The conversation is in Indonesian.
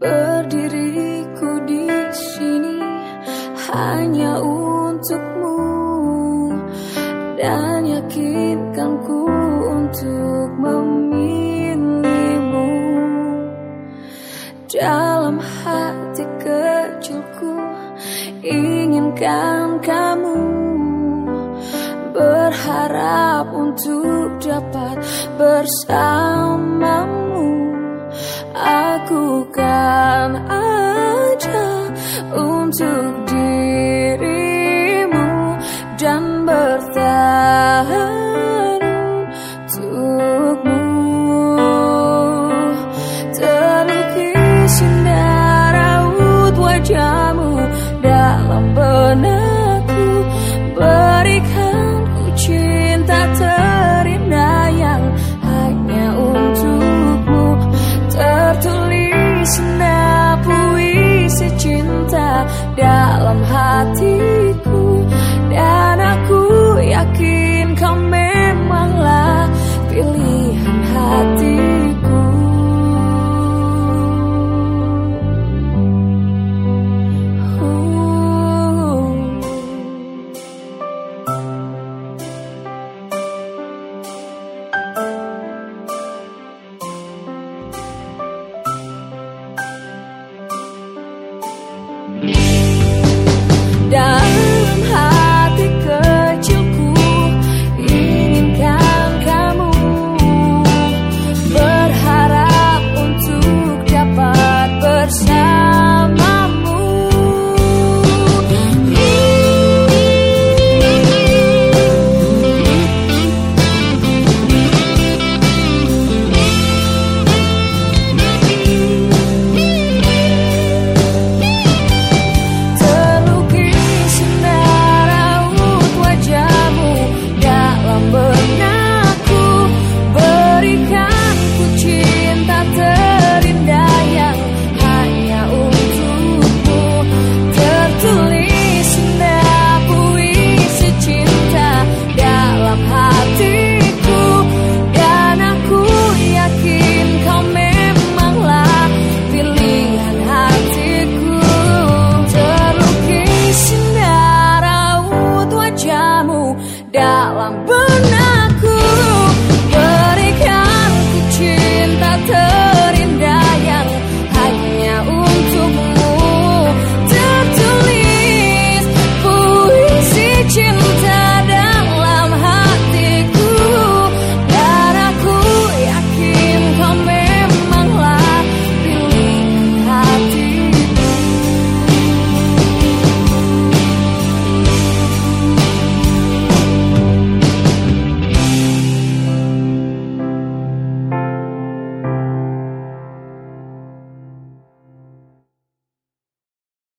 Berdiriku di sini hanya untukmu, dan yakinkanku untuk memilihmu. Dalam hati kecilku inginkan kamu, berharap untuk dapat bersamamu. Aku kan ada untuk dirimu dan bertahan untukmu. Terlukis indah raut wajahmu dalam benakku, berikan ku cinta terindah yang hanya untukmu. Tertulis indah puisi cinta dalam hati